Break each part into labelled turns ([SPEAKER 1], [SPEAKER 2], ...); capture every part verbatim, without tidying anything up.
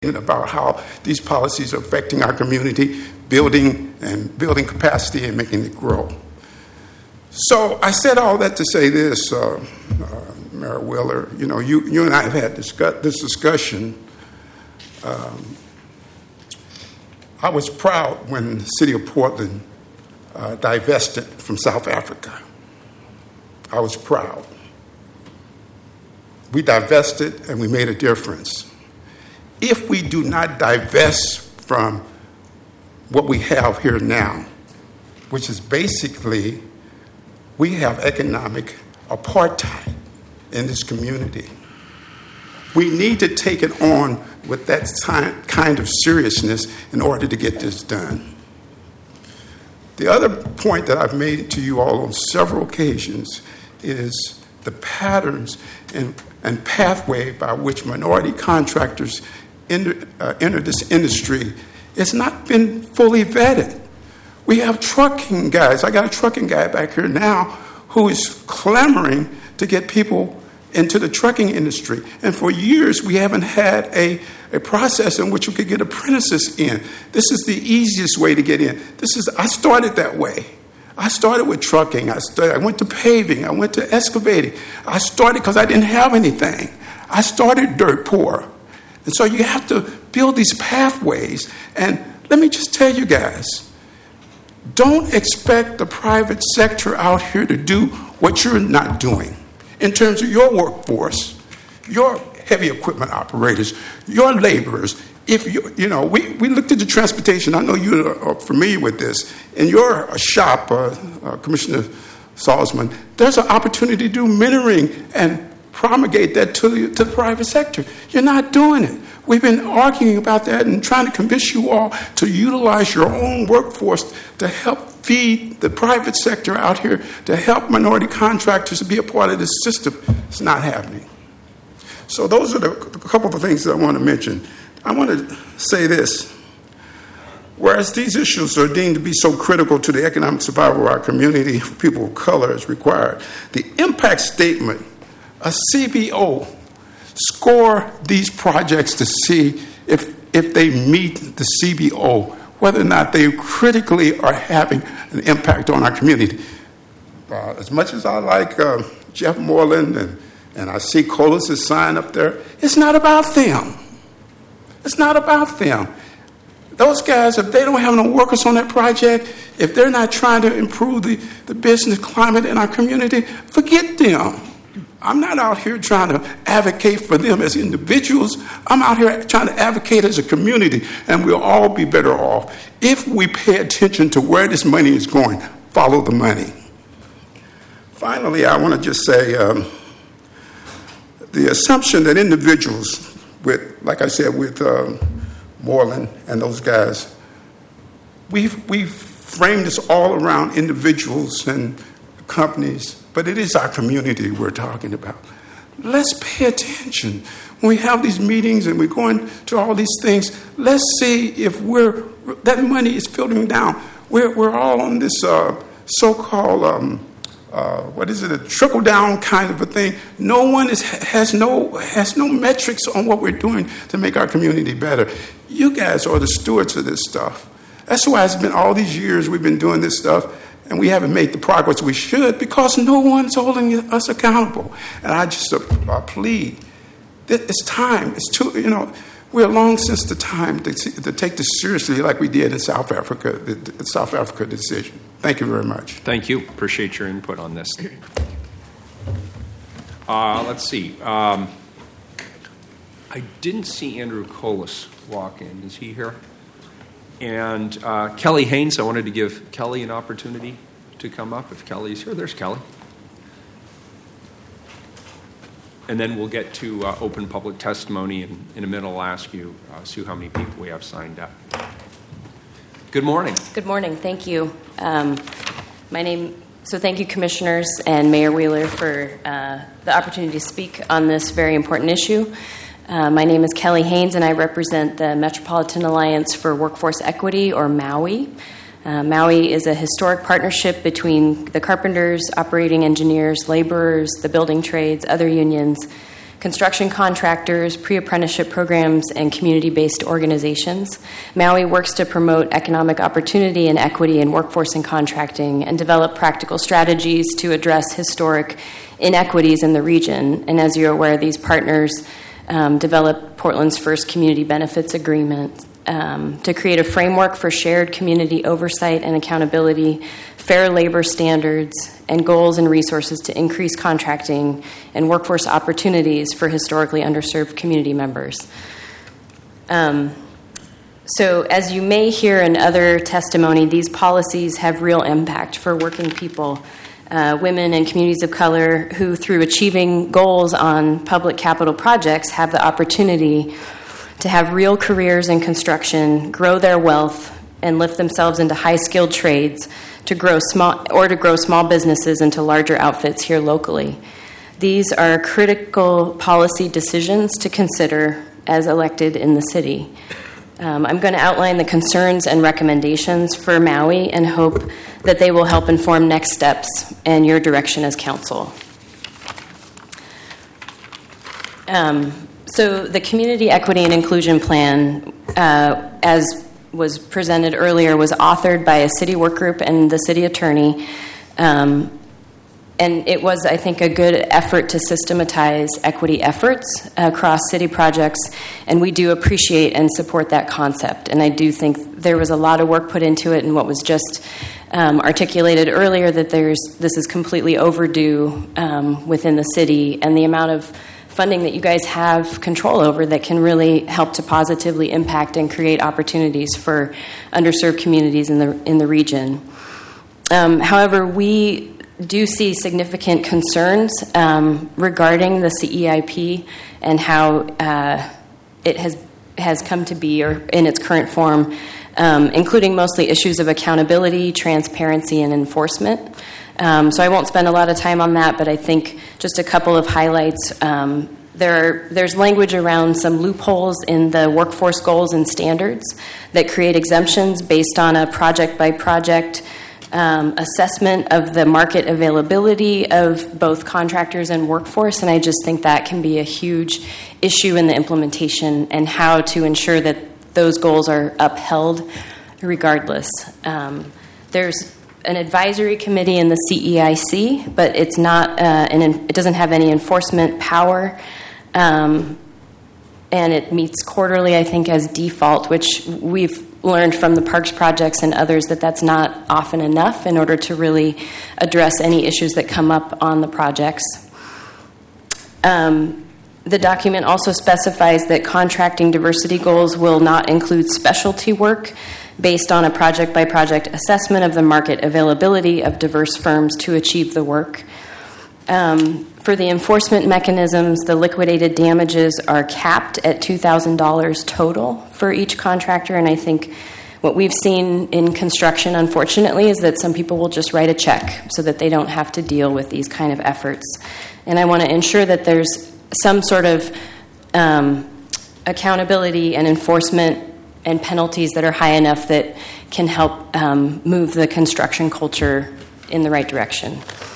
[SPEAKER 1] about how these policies are affecting our community, building and building capacity and making it grow. So I said all that to say this, uh, uh, Mayor Wheeler, you know, you, you and I have had discuss, this discussion. Um, I was proud when the city of Portland uh, divested from South Africa. I was proud. We divested and we made a difference. If we do not divest from what we have here now, which is basically we have economic apartheid in this community, we need to take it on with that kind of seriousness in order to get this done. The other point that I've made to you all on several occasions is the patterns and, and pathway by which minority contractors enter, uh, enter this industry. It's not been fully vetted. We have trucking guys. I got a trucking guy back here now who is clamoring to get people into the trucking industry. And for years, we haven't had a, a process in which we could get apprentices in. This is the easiest way to get in. This is, I started that way. I started with trucking. I, started, I went to paving. I went to excavating. I started because I didn't have anything. I started dirt poor. And so you have to build these pathways. And let me just tell you guys, don't expect the private sector out here to do what you're not doing in terms of your workforce, your heavy equipment operators, your laborers. If you, you know, we, we looked at the transportation. I know you are familiar with this. In your shop, uh, uh, Commissioner Salzman, there's an opportunity to do mentoring and promulgate that to the, to the private sector. You're not doing it. We've been arguing about that and trying to convince you all to utilize your own workforce to help feed the private sector out here, to help minority contractors to be a part of this system. It's not happening. So those are the, a couple of things that I want to mention. I want to say this. Whereas these issues are deemed to be so critical to the economic survival of our community for people of color as required, the impact statement, a C B O, score these projects to see if, if they meet the C B O, whether or not they critically are having an impact on our community. Uh, as much as I like uh, Jeff Moreland and, and I see Colas' sign up there, it's not about them. It's not about them. Those guys, if they don't have no workers on that project, if they're not trying to improve the, the business climate in our community, forget them. I'm not out here trying to advocate for them as individuals. I'm out here trying to advocate as a community, and we'll all be better off if we pay attention to where this money is going. Follow the money. Finally, I want to just say um, the assumption that individuals with, like I said, with uh, Moreland and those guys, we've, we've framed this all around individuals and companies, but it is our community we're talking about. Let's pay attention. When we have these meetings and we're going to all these things, let's see if we're, that money is filtering down. We're, we're all on this uh, so-called, um, uh, what is it, a trickle-down kind of a thing. No one is, has, no, has no metrics on what we're doing to make our community better. You guys are the stewards of this stuff. That's why it's been all these years we've been doing this stuff, and we haven't made the progress we should because no one's holding us accountable. And I just uh, plead, it's time. It's too, you know, we're long since the time to, to take this seriously like we did in South Africa, the, the South Africa decision. Thank you very much.
[SPEAKER 2] Thank you. Appreciate your input on this. Uh, let's see. Um, I didn't see Andrew Colas walk in. Is he here? And uh, Kelly Haynes, I wanted to give Kelly an opportunity to come up. If Kelly's here, there's Kelly. And then we'll get to uh, open public testimony, and in a minute I'll ask you, uh, Sue, how many people we have signed up. Good morning.
[SPEAKER 3] Good morning. Thank you. Um, my name. So thank you, commissioners and Mayor Wheeler, for uh, the opportunity to speak on this very important issue. Uh, my name is Kelly Haynes, and I represent the Metropolitan Alliance for Workforce Equity, or MAUI. Uh, MAUI is a historic partnership between the carpenters, operating engineers, laborers, the building trades, other unions, construction contractors, pre-apprenticeship programs, and community-based organizations. Maui works to promote economic opportunity and equity in workforce and contracting and develop practical strategies to address historic inequities in the region. And as you're aware, these partners um, developed Portland's first community benefits agreement um, to create a framework for shared community oversight and accountability, fair labor standards, and goals and resources to increase contracting and workforce opportunities for historically underserved community members. Um, so as you may hear in other testimony, these policies have real impact for working people, uh, women and communities of color who, through achieving goals on public capital projects, have the opportunity to have real careers in construction, grow their wealth, and lift themselves into high-skilled trades to grow small or to grow small businesses into larger outfits here locally. These are critical policy decisions to consider as elected in the city. Um, I'm going to outline the concerns and recommendations for Maui and hope that they will help inform next steps and your direction as council. Um, so the Community Equity and Inclusion Plan, uh, as was presented earlier, was authored by a city work group and the city attorney. Um, and it was, I think, a good effort to systematize equity efforts across city projects, and we do appreciate and support that concept. And I do think there was a lot of work put into it, and what was just um, articulated earlier, that there's this is completely overdue um, within the city, and the amount of funding that you guys have control over that can really help to positively impact and create opportunities for underserved communities in the in the region. Um, however, we do see significant concerns um, regarding the C E I P and how uh, it has has come to be, or in its current form, um, including mostly issues of accountability, transparency, and enforcement. Um, so I won't spend a lot of time on that, but I think just a couple of highlights. Um, there are, there's language around some loopholes in the workforce goals and standards that create exemptions based on a project-by-project um, assessment of the market availability of both contractors and workforce, and I just think that can be a huge issue in the implementation and how to ensure that those goals are upheld regardless. Um, there's an advisory committee in the C E I C, but it's not uh, an, it doesn't have any enforcement power, um, and it meets quarterly, I think, as default, which we've learned from the parks projects and others that that's not often enough in order to really address any issues that come up on the projects. Um, the document also specifies that contracting diversity goals will not include specialty work based on a project-by-project assessment of the market availability of diverse firms to achieve the work. Um, for the enforcement mechanisms, the liquidated damages are capped at two thousand dollars total for each contractor, and I think what we've seen in construction, unfortunately, is that some people will just write a check so that they don't have to deal with these kind of efforts. And I want to ensure that there's some sort of um, accountability and enforcement and penalties that are high enough that can help um, move the construction culture in the right direction.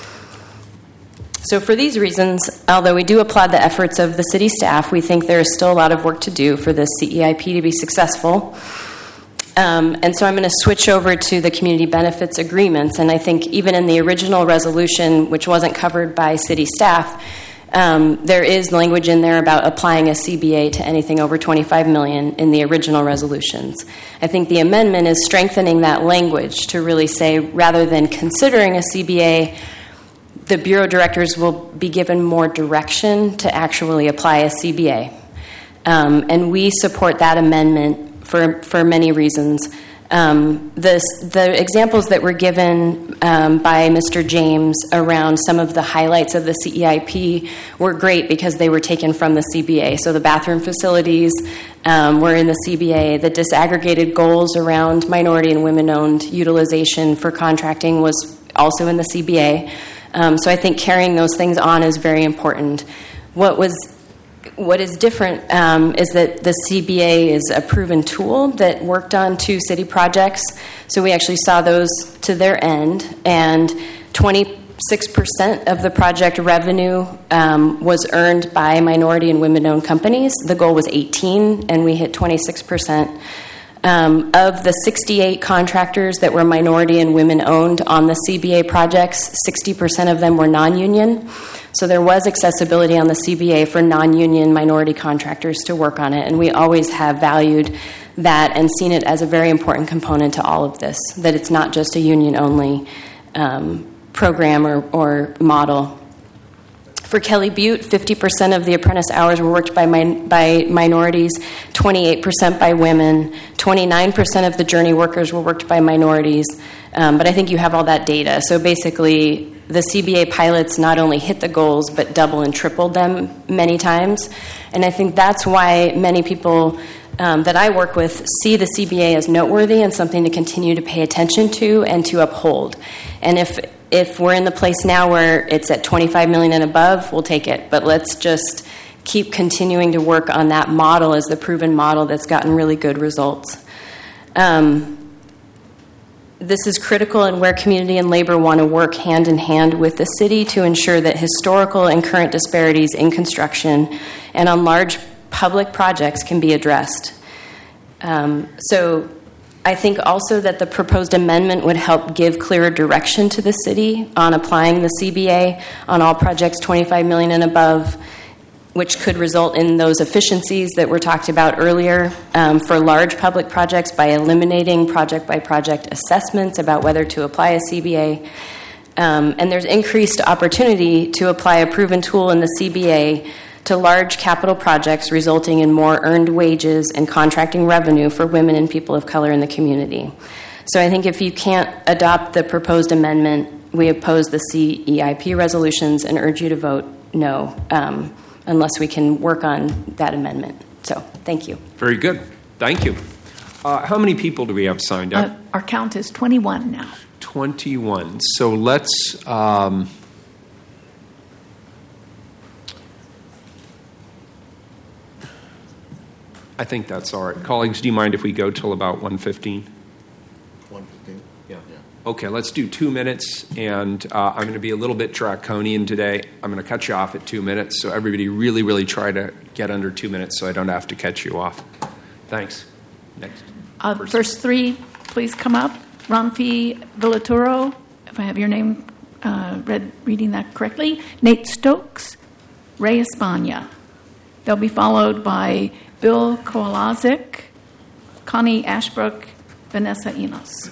[SPEAKER 3] So for these reasons, although we do applaud the efforts of the city staff, we think there is still a lot of work to do for this C E I P to be successful. Um, and so I'm going to switch over to the community benefits agreements. And I think even in the original resolution, which wasn't covered by city staff, Um, there is language in there about applying a C B A to anything over twenty-five million dollars in the original resolutions. I think the amendment is strengthening that language to really say, rather than considering a C B A, the Bureau directors will be given more direction to actually apply a C B A. Um, and we support that amendment for, for many reasons. Um, the, the examples that were given um, by Mister James around some of the highlights of the C E I P were great because they were taken from the C B A. So the bathroom facilities um, were in the C B A. The disaggregated goals around minority and women-owned utilization for contracting was also in the C B A. Um, so I think carrying those things on is very important. What was What is different um, is that the C B A is a proven tool that worked on two city projects. So we actually saw those to their end, and twenty six percent of the project revenue um, was earned by minority and women-owned companies. The goal was eighteen, and we hit twenty-six percent. Um, of the sixty-eight contractors that were minority and women-owned on the C B A projects, sixty percent of them were non-union. So there was accessibility on the C B A for non-union minority contractors to work on it, and we always have valued that and seen it as a very important component to all of this, that it's not just a union-only um, program or, or model. For Kelly Butte, fifty percent of the apprentice hours were worked by min- by minorities, twenty-eight percent by women, twenty-nine percent of the journey workers were worked by minorities, um, but I think you have all that data. So basically, the C B A pilots not only hit the goals, but double and tripled them many times. And I think that's why many people um, that I work with see the C B A as noteworthy and something to continue to pay attention to and to uphold. And if if we're in the place now where it's at twenty-five million dollars and above, we'll take it. But let's just keep continuing to work on that model as the proven model that's gotten really good results. Um, This is critical in where community and labor want to work hand in hand with the city to ensure that historical and current disparities in construction and on large public projects can be addressed. Um, so I think also that the proposed amendment would help give clearer direction to the city on applying the C B A on all projects twenty-five million dollars and above, which could result in those efficiencies that were talked about earlier um, for large public projects by eliminating project-by-project assessments about whether to apply a C B A. Um, and there's increased opportunity to apply a proven tool in the C B A to large capital projects, resulting in more earned wages and contracting revenue for women and people of color in the community. So I think if you can't adopt the proposed amendment, we oppose the C E I P resolutions and urge you to vote no. Um, unless we can work on that amendment. So, thank you.
[SPEAKER 2] Very good. Thank you. Uh, how many people do we have signed up?
[SPEAKER 4] Uh, our count is twenty-one now.
[SPEAKER 2] twenty-one. So let's... Um, I think that's all right. Colleagues, do you mind if we go till about one fifteen?
[SPEAKER 5] one fifteen? Yeah. yeah.
[SPEAKER 2] Okay, let's do two minutes, and uh, I'm going to be a little bit draconian today. I'm going to cut you off at two minutes, so everybody really, really try to get under two minutes so I don't have to cut you off. Thanks. Next.
[SPEAKER 4] Uh, first three, please come up. Ramfi Villaturo, if I have your name uh, read, reading that correctly. Nate Stokes, Ray Espana. They'll be followed by Bill Kowalczyk, Connie Ashbrook, Vanessa Enos.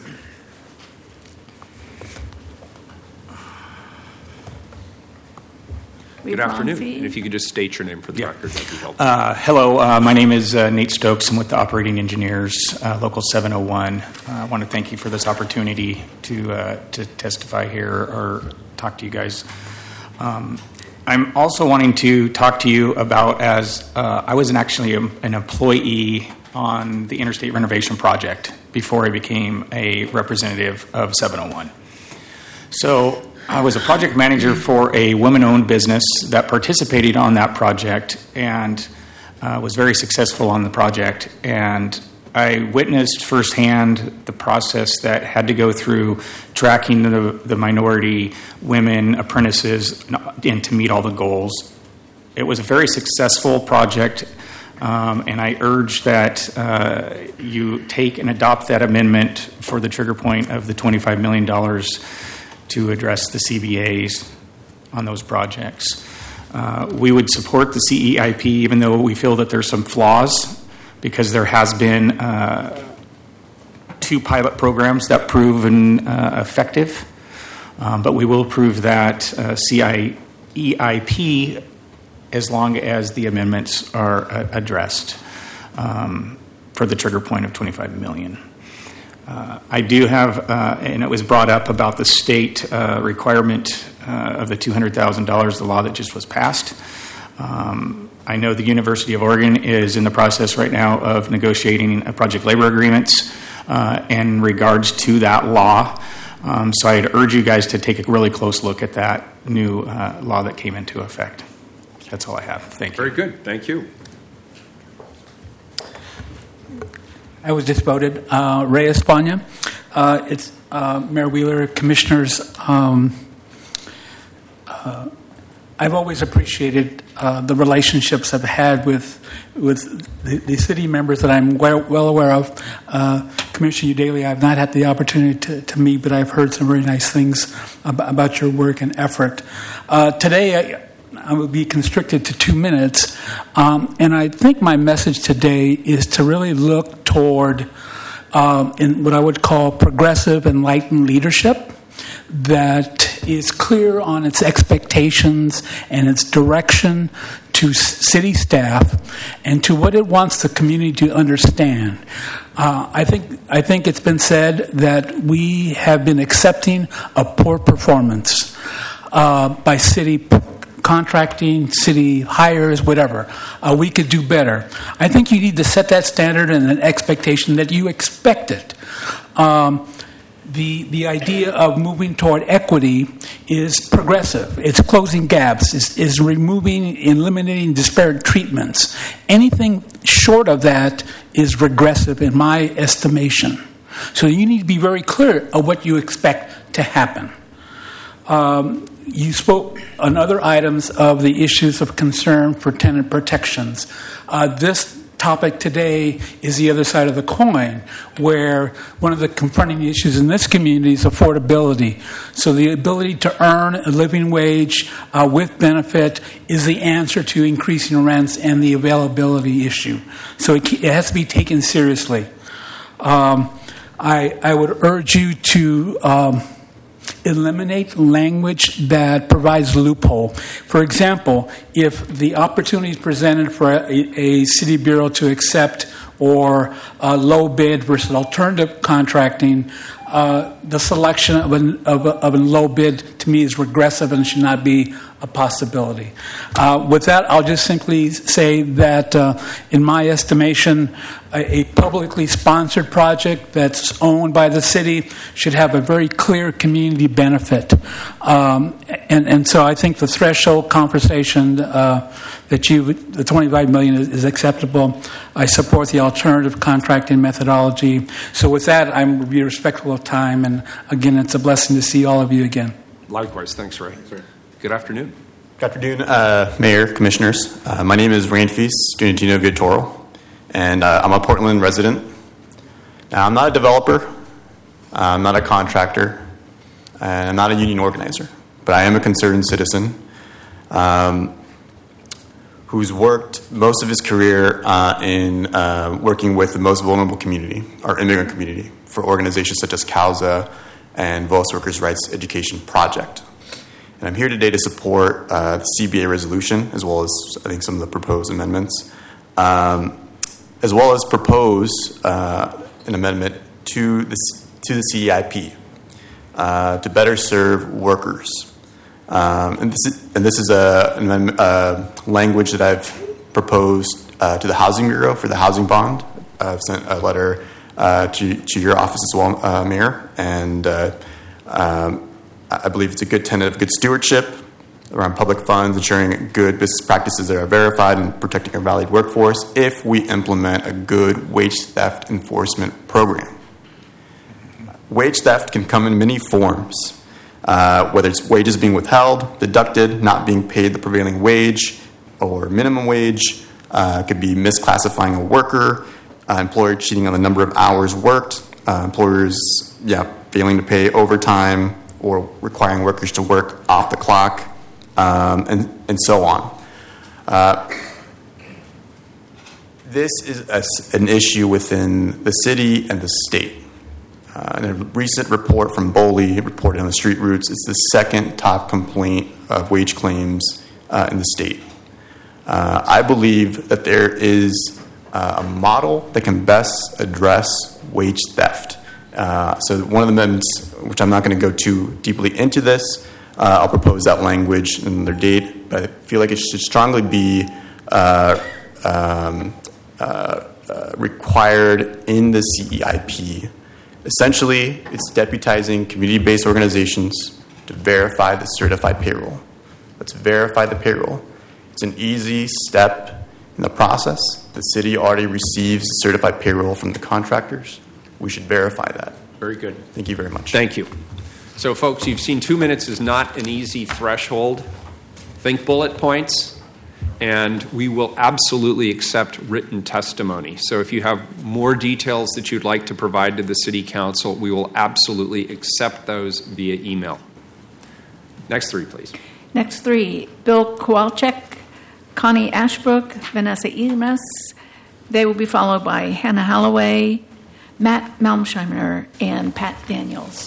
[SPEAKER 2] Good afternoon. And if you could just state your name for the yeah. record, that would be helpful.
[SPEAKER 6] Uh, hello, uh, my name is uh, Nate Stokes. I'm with the Operating Engineers, uh, Local seven oh one. Uh, I want to thank you for this opportunity to uh, to testify here or talk to you guys. Um, I'm also wanting to talk to you about as uh, I was an actually a, an employee on the Interstate Renovation Project before I became a representative of seven oh one. So I was a project manager for a women-owned business that participated on that project and uh, was very successful on the project. And I witnessed firsthand the process that had to go through tracking the, the minority women apprentices and to meet all the goals. It was a very successful project, um, and I urge that uh, you take and adopt that amendment for the trigger point of the twenty-five million dollars to address the C B As on those projects. Uh, we would support the C E I P even though we feel that there's some flaws because there has been uh, two pilot programs that proven uh, effective, um, but we will approve that uh, C E I P as long as the amendments are uh, addressed um, for the trigger point of twenty-five million dollars. Uh, I do have, uh, and it was brought up about the state uh, requirement uh, of the two hundred thousand dollars, the law that just was passed. Um, I know the University of Oregon is in the process right now of negotiating a project labor agreements uh, in regards to that law. Um, so I'd urge you guys to take a really close look at that new uh, law that came into effect. That's all I have. Thank you.
[SPEAKER 2] Very good. Thank you.
[SPEAKER 7] I was just voted. Uh, Ray Espana. Uh, it's uh, Mayor Wheeler, Commissioners. Um, uh, I've always appreciated uh, the relationships I've had with with the, the city members that I'm well, well aware of. Uh, Commissioner Udaly, I've not had the opportunity to, to meet, but I've heard some very nice things about, about your work and effort. Uh, today, I, I will be constricted to two minutes, um, and I think my message today is to really look toward um, in what I would call progressive, enlightened leadership that is clear on its expectations and its direction to city staff and to what it wants the community to understand. Uh, I think I think it's been said that we have been accepting a poor performance uh, by city contracting, city hires, whatever. Uh, we could do better. I think you need to set that standard and an expectation that you expect it. Um, The the idea of moving toward equity is progressive. It's closing gaps. Is is removing, eliminating disparate treatments. Anything short of that is regressive in my estimation. So you need to be very clear of what you expect to happen. Um, you spoke on other items of the issues of concern for tenant protections. Uh, this topic today is the other side of the coin, where one of the confronting issues in this community is affordability. So the ability to earn a living wage uh, with benefit is the answer to increasing rents and the availability issue. So it, it has to be taken seriously. Um, I, I would urge you to um, eliminate language that provides loophole. For example, if the opportunity is presented for a, a city bureau to accept or a low bid versus alternative contracting, uh, the selection of, an, of, a, of a low bid to me is regressive and should not be a possibility. Uh, with that, I'll just simply say that uh, in my estimation, a, a publicly sponsored project that's owned by the city should have a very clear community benefit. Um, and, and so I think the threshold conversation uh, that you, the twenty-five million dollars is, is acceptable. I support the alternative contracting methodology. So with that, I'm be respectful of time. And again, it's a blessing to see all of you again.
[SPEAKER 2] Likewise. Thanks, Ray. Good afternoon.
[SPEAKER 8] Good afternoon, uh, Mayor, Commissioners. Uh, my name is Ranfis Gunatino Vittoro, and uh, I'm a Portland resident. Now, I'm not a developer, uh, I'm not a contractor, and I'm not a union organizer, but I am a concerned citizen um, who's worked most of his career uh, in uh, working with the most vulnerable community, our immigrant community, for organizations such as CAUSA and Voice Workers' Rights Education Project. And I'm here today to support uh, the C B A resolution, as well as, I think, some of the proposed amendments, um, as well as propose uh, an amendment to the, to the C E I P uh, to better serve workers. Um, and, this is, and this is a, an amendment, uh, language that I've proposed uh, to the Housing Bureau for the housing bond. I've sent a letter uh, to, to your office as well, uh, Mayor, and uh, um, I believe it's a good tenet of good stewardship around public funds, ensuring good business practices that are verified and protecting our valued workforce if we implement a good wage theft enforcement program. Wage theft can come in many forms, uh, whether it's wages being withheld, deducted, not being paid the prevailing wage or minimum wage. Uh, it could be misclassifying a worker, uh, employer cheating on the number of hours worked, uh, employers yeah, failing to pay overtime, or requiring workers to work off the clock, um, and, and so on. Uh, this is a, an issue within the city and the state. Uh, in a recent report from Boley, reported on the Street Roots, it's the second top complaint of wage claims uh, in the state. Uh, I believe that there is uh, a model that can best address wage theft. Uh, so one of the amendments, which I'm not going to go too deeply into this, uh, I'll propose that language and their date, but I feel like it should strongly be uh, um, uh, uh, required in the C E I P. Essentially, it's deputizing community-based organizations to verify the certified payroll. Let's verify the payroll. It's an easy step in the process. The city already receives certified payroll from the contractors. We should verify that.
[SPEAKER 2] Very good.
[SPEAKER 8] Thank you very much.
[SPEAKER 2] Thank you. So, folks, you've seen two minutes is not an easy threshold. Think bullet points, and we will absolutely accept written testimony. So if you have more details that you'd like to provide to the City Council, we will absolutely accept those via email. Next three, please.
[SPEAKER 4] Next three, Bill Kowalczyk, Connie Ashbrook, Vanessa Eames. They will be followed by Hannah Holloway, Matt Malmsheimer, and Pat Daniels.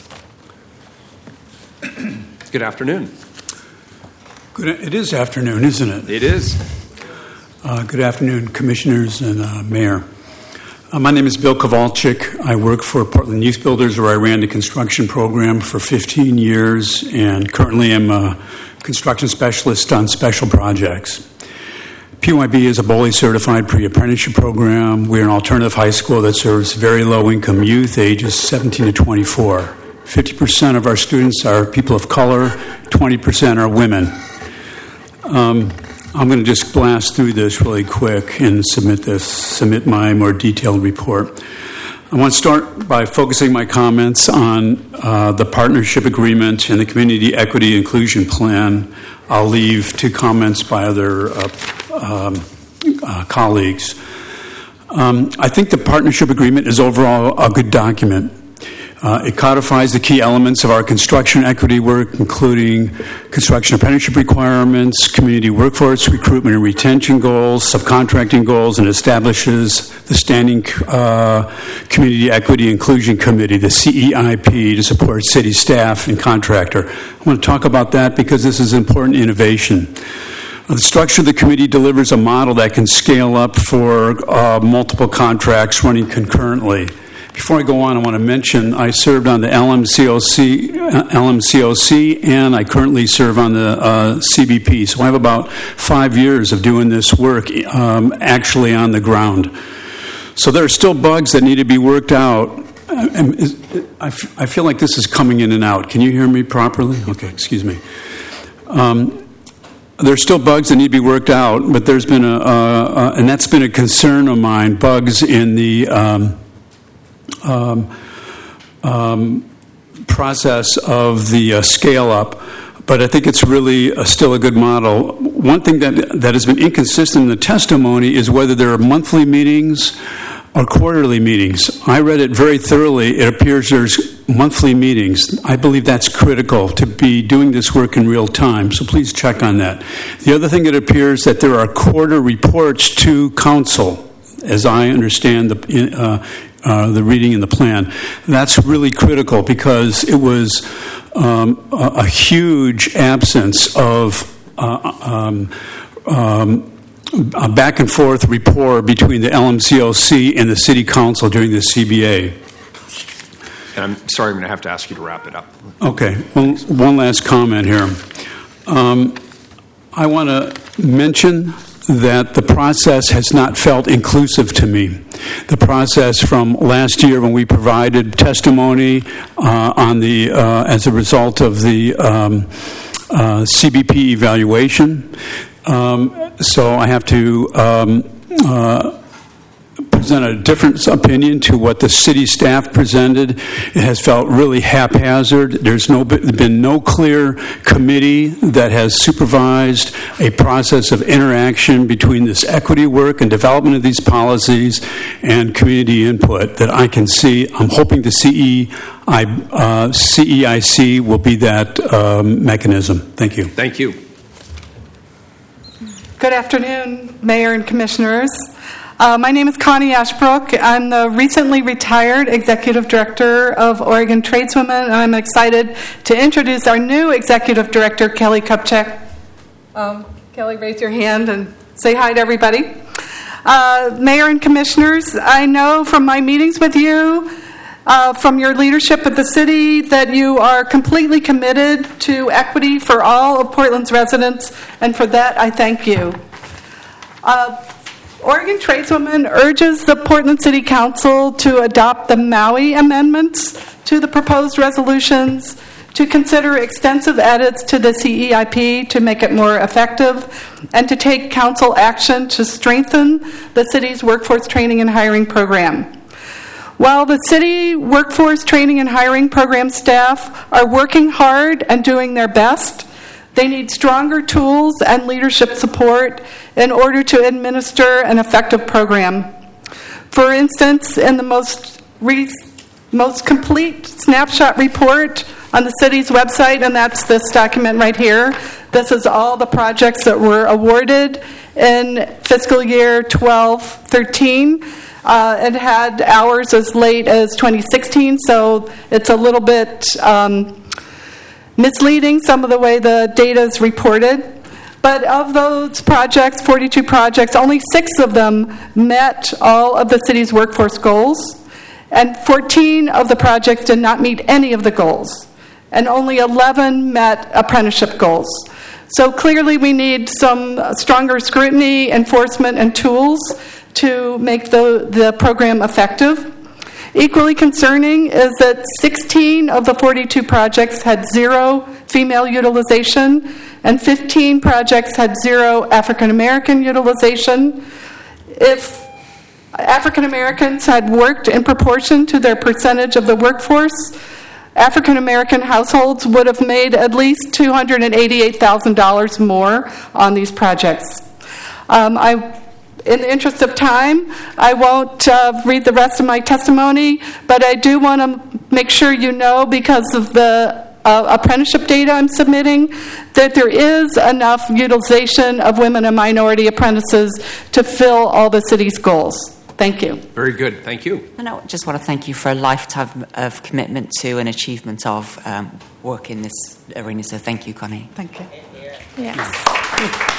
[SPEAKER 2] Good afternoon.
[SPEAKER 7] Good, it is afternoon, isn't it?
[SPEAKER 2] It is.
[SPEAKER 7] Uh, good afternoon, commissioners and uh, mayor. Uh, my name is Bill Kowalczyk. I work for Portland Youth Builders, where I ran the construction program for fifteen years, and currently am a construction specialist on special projects. P Y B is a B O L I certified pre-apprenticeship program. We're an alternative high school that serves very low-income youth, ages seventeen to twenty-four. fifty percent of our students are people of color, twenty percent are women. Um, I'm going to just blast through this really quick and submit this, submit my more detailed report. I want to start by focusing my comments on uh, the partnership agreement and the community equity inclusion plan. I'll leave two comments by other uh, um, uh, colleagues. Um, I think the partnership agreement is overall a good document. Uh, it codifies the key elements of our construction equity work, including construction apprenticeship requirements, community workforce recruitment and retention goals, subcontracting goals, and establishes the Standing uh, Community Equity Inclusion Committee, the C E I P, to support city staff and contractor. I want to talk about that because this is important innovation. The structure of the committee delivers a model that can scale up for uh, multiple contracts running concurrently. Before I go on, I want to mention I served on the L M C O C, L M C O C, and I currently serve on the uh, C B P. So I have about five years of doing this work um, actually on the ground. So there are still bugs that need to be worked out. I feel like this is coming in and out. Can you hear me properly? Okay, excuse me. Um, There's still bugs that need to be worked out, but there's been a, uh, uh, and that's been a concern of mine, bugs in the um, Um, um, process of the uh, scale up, but I think it's really uh, still a good model. One thing that that has been inconsistent in the testimony is whether there are monthly meetings or quarterly meetings. I read it very thoroughly. It appears there's monthly meetings. I believe that's critical to be doing this work in real time, so please check on that. The other thing, it appears that there are quarter reports to council, as I understand the uh, Uh, the reading in the plan. That's really critical because it was um, a, a huge absence of uh, um, um, a back and forth rapport between the L M C O C and the City Council during the C B A.
[SPEAKER 2] And I'm sorry, I'm going to have to ask you to wrap it up.
[SPEAKER 7] Okay. Well, one last comment here. Um, I want to mention that the process has not felt inclusive to me. The process from last year when we provided testimony uh, on the uh, as a result of the um, uh, C B P evaluation. Um, so I have to um, uh, present a different opinion to what the city staff presented. It has felt really haphazard. There's no been no clear committee that has supervised a process of interaction between this equity work and development of these policies and community input that I can see. I'm hoping the C E I, uh, C E I C will be that um, mechanism. Thank you.
[SPEAKER 2] Thank you.
[SPEAKER 9] Good afternoon, Mayor and Commissioners. Uh, my name is Connie Ashbrook. I'm the recently retired Executive Director of Oregon Tradeswomen, and I'm excited to introduce our new Executive Director, Kelly Kupchak. Um, Kelly, raise your hand and say hi to everybody. Uh, Mayor and Commissioners, I know from my meetings with you, uh, from your leadership at the city, that you are completely committed to equity for all of Portland's residents, and for that I thank you. Uh, Oregon Tradeswomen urges the Portland City Council to adopt the Maui amendments to the proposed resolutions, to consider extensive edits to the C E I P to make it more effective, and to take council action to strengthen the city's workforce training and hiring program. While the city workforce training and hiring program staff are working hard and doing their best, they need stronger tools and leadership support in order to administer an effective program. For instance, in the most re- most complete snapshot report on the city's website, and that's this document right here, this is all the projects that were awarded in fiscal year twelve thirteen. Uh, it had hours as late as twenty sixteen, so it's a little bit um, misleading, some of the way the data is reported. But of those projects, forty-two projects, only six of them met all of the city's workforce goals, and fourteen of the projects did not meet any of the goals, and only eleven met apprenticeship goals. So clearly we need some stronger scrutiny, enforcement, and tools to make the, the program effective. Equally concerning is that sixteen of the forty-two projects had zero female utilization, and fifteen projects had zero African American utilization. If African Americans had worked in proportion to their percentage of the workforce, African American households would have made at least two hundred eighty-eight thousand dollars more on these projects. Um, I In the interest of time, I won't uh, read the rest of my testimony, but I do want to make sure you know, because of the uh, apprenticeship data I'm submitting, that there is enough utilization of women and minority apprentices to fill all the city's goals. Thank you.
[SPEAKER 2] Very good. Thank you.
[SPEAKER 10] And I just want to thank you for a lifetime of commitment to and achievement of um, work in this arena. So thank you, Connie.
[SPEAKER 9] Thank you.
[SPEAKER 4] Yes.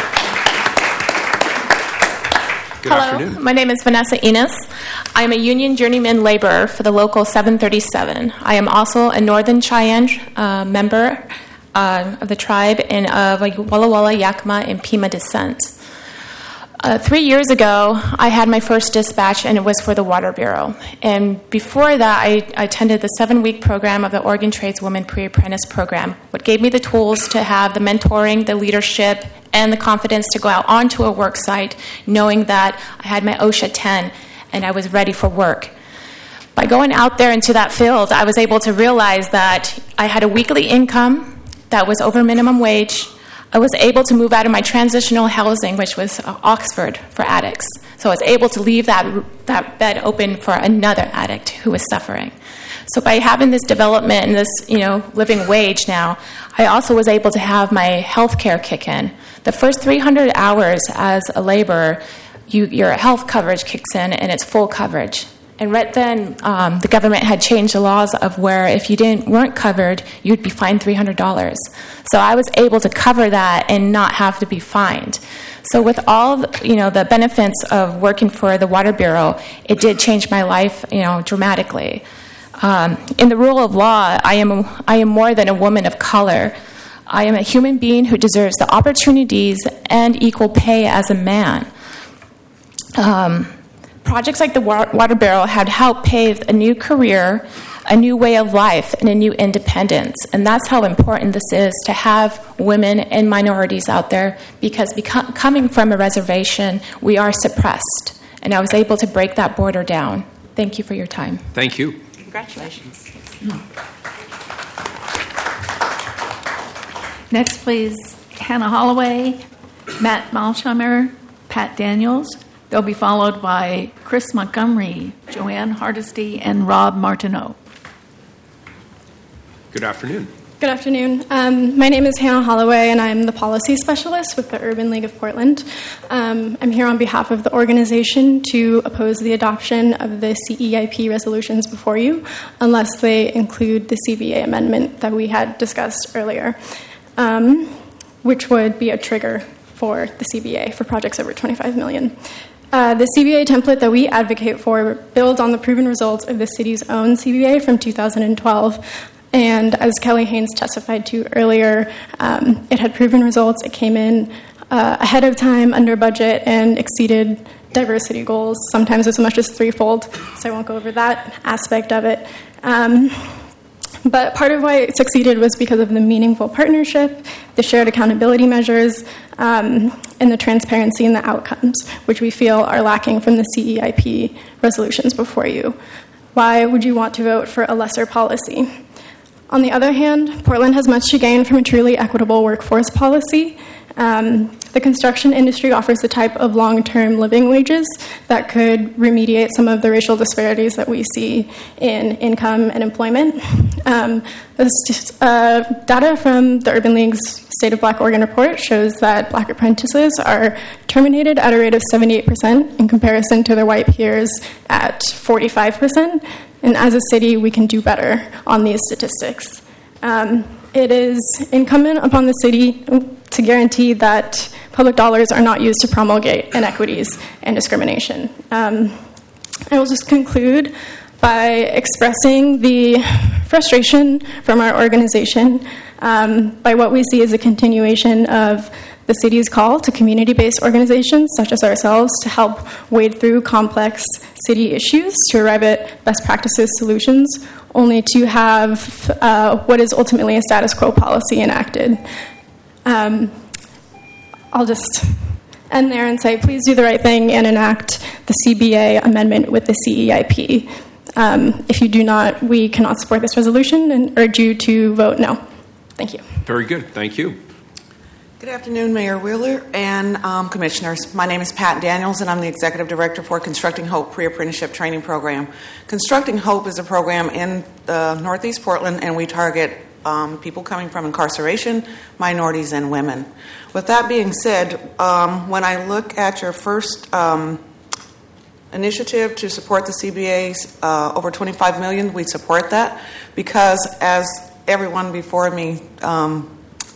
[SPEAKER 2] Good
[SPEAKER 11] Hello,
[SPEAKER 2] afternoon.
[SPEAKER 11] my name is Vanessa Enos. I am a union journeyman laborer for the local seven thirty-seven. I am also a Northern Cheyenne uh, member uh, of the tribe and of a Walla Walla, Yakima, and Pima descent. Uh, three years ago, I had my first dispatch, and it was for the Water Bureau. And before that, I, I attended the seven-week program of the Oregon Tradeswomen Pre-Apprentice Program, what gave me the tools to have the mentoring, the leadership, and the confidence to go out onto a work site, knowing that I had my OSHA ten and I was ready for work. By going out there into that field, I was able to realize that I had a weekly income that was over minimum wage. I was able to move out of my transitional housing, which was Oxford for addicts. So I was able to leave that that bed open for another addict who was suffering. So by having this development and this, you know, living wage now, I also was able to have my health care kick in. The first three hundred hours as a laborer, you, your health coverage kicks in, and it's full coverage. And right then, um, the government had changed the laws of where if you didn't weren't covered, you'd be fined three hundred dollars. So I was able to cover that and not have to be fined. So with all the, you know the benefits of working for the Water Bureau, it did change my life, you know, dramatically. Um, in the rule of law, I am I am more than a woman of color. I am a human being who deserves the opportunities and equal pay as a man. Um, Projects like the Water Bureau had helped pave a new career, a new way of life, and a new independence. And that's how important this is, to have women and minorities out there, because beco- coming from a reservation, we are suppressed. And I was able to break that border down. Thank you for your time.
[SPEAKER 2] Thank you.
[SPEAKER 10] Congratulations.
[SPEAKER 4] Next, please, Hannah Holloway, Matt Malsheimer, Pat Daniels. They'll be followed by Chris Montgomery, Joanne Hardesty, and Rob Martineau.
[SPEAKER 2] Good afternoon.
[SPEAKER 12] Good afternoon. Um, my name is Hannah Holloway, and I'm the policy specialist with the Urban League of Portland. Um, I'm here on behalf of the organization to oppose the adoption of the C E I P resolutions before you, unless they include the C B A amendment that we had discussed earlier, um, which would be a trigger for the C B A for projects over twenty-five million dollars. Uh, the C B A template that we advocate for builds on the proven results of the city's own C B A from two thousand twelve. And as Kelly Haynes testified to earlier, um, it had proven results. It came in uh, ahead of time, under budget, and exceeded diversity goals, sometimes as much as threefold. So I won't go over that aspect of it. Um, But part of why it succeeded was because of the meaningful partnership, the shared accountability measures, um, and the transparency in the outcomes, which we feel are lacking from the C E I P resolutions before you. Why would you want to vote for a lesser policy? On the other hand, Portland has much to gain from a truly equitable workforce policy. Um, the construction industry offers the type of long-term living wages that could remediate some of the racial disparities that we see in income and employment. Um, this, uh, data from the Urban League's State of Black Oregon report shows that Black apprentices are terminated at a rate of seventy-eight percent in comparison to their white peers at forty-five percent. And as a city, we can do better on these statistics. Um, it is incumbent upon the city to guarantee that public dollars are not used to promulgate inequities and discrimination. Um, I will just conclude by expressing the frustration from our organization um, by what we see as a continuation of the city's call to community-based organizations such as ourselves to help wade through complex city issues to arrive at best practices solutions, only to have uh, what is ultimately a status quo policy enacted. Um, I'll just end there and say, please do the right thing and enact the C B A amendment with the C E I P. Um, if you do not, we cannot support this resolution and urge you to vote no. Thank you.
[SPEAKER 2] Very good. Thank you.
[SPEAKER 13] Good afternoon, Mayor Wheeler and um, Commissioners. My name is Pat Daniels, and I'm the Executive Director for Constructing Hope Pre-Apprenticeship Training Program. Constructing Hope is a program in the Northeast Portland, and we target um, people coming from incarceration, minorities, and women. With that being said, um, when I look at your first um, initiative to support the C B A's uh, over twenty-five million dollars, we support that because, as everyone before me um,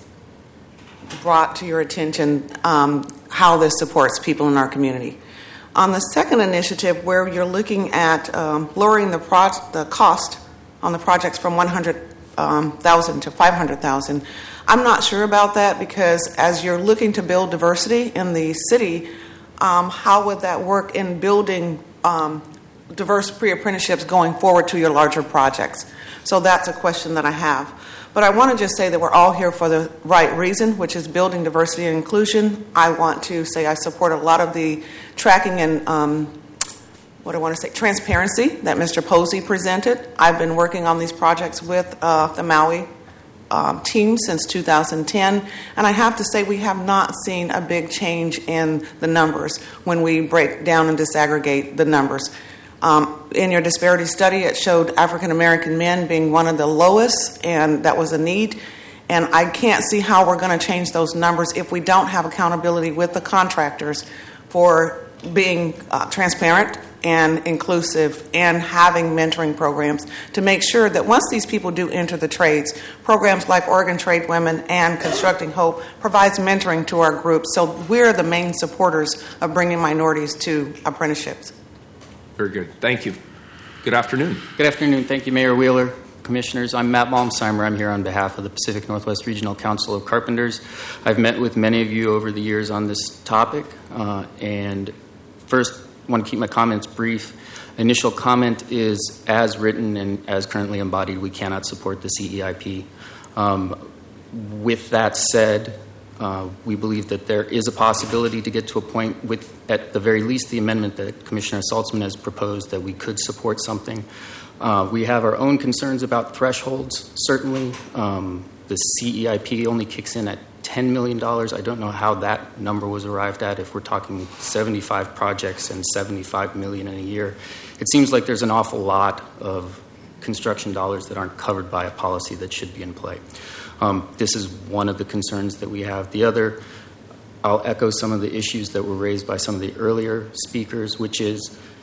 [SPEAKER 13] brought to your attention, um, how this supports people in our community. On the second initiative, where you're looking at um, lowering the, pro- the cost on the projects from one hundred thousand dollars um, to five hundred thousand dollars, I'm not sure about that because as you're looking to build diversity in the city, um, how would that work in building um, diverse pre-apprenticeships going forward to your larger projects? So that's a question that I have. But I want to just say that we're all here for the right reason, which is building diversity and inclusion. I want to say I support a lot of the tracking and, um, what I want to say, transparency that Mister Posey presented. I've been working on these projects with uh, the Maui um, team since two thousand ten, and I have to say we have not seen a big change in the numbers when we break down and disaggregate the numbers. Um, in your disparity study, it showed African American men being one of the lowest, and that was a need. And I can't see how we're going to change those numbers if we don't have accountability with the contractors for being uh, transparent and inclusive and having mentoring programs to make sure that once these people do enter the trades, programs like Oregon Trade Women and Constructing Hope provides mentoring to our groups. So we're the main supporters of bringing minorities to apprenticeships.
[SPEAKER 2] Very good. Thank you. Good afternoon.
[SPEAKER 14] Good afternoon. Thank you, Mayor Wheeler, Commissioners. I'm Matt Malmsheimer. I'm here on behalf of the Pacific Northwest Regional Council of Carpenters. I've met with many of you over the years on this topic. Uh, and first, I want to keep my comments brief. Initial comment is, as written and as currently embodied, we cannot support the C E I P. Um, with that said, Uh, we believe that there is a possibility to get to a point with, at the very least, the amendment that Commissioner Saltzman has proposed that we could support something. Uh, we have our own concerns about thresholds, certainly. Um, the C E I P only kicks in at ten million dollars. I don't know how that number was arrived at if we're talking seventy-five projects and seventy-five million dollars in a year. It seems like there's an awful lot of construction dollars that aren't covered by a policy that should be in play. Um, this is one of the concerns that we have. The other, I'll echo some of the issues that were raised by some of the earlier speakers, which is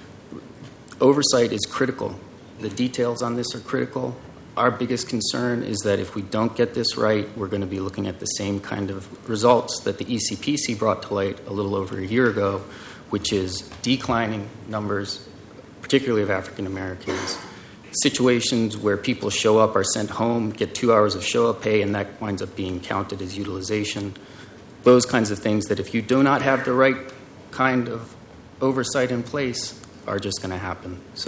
[SPEAKER 14] oversight is critical. The details on this are critical. Our biggest concern is that if we don't get this right, we're going to be looking at the same kind of results that the E C P C brought to light a little over a year ago, which is declining numbers, particularly of African Americans. Situations where people show up, are sent home, get two hours of show-up pay, and that winds up being counted as utilization. Those kinds of things that if you do not have the right kind of oversight in place are just going to happen. So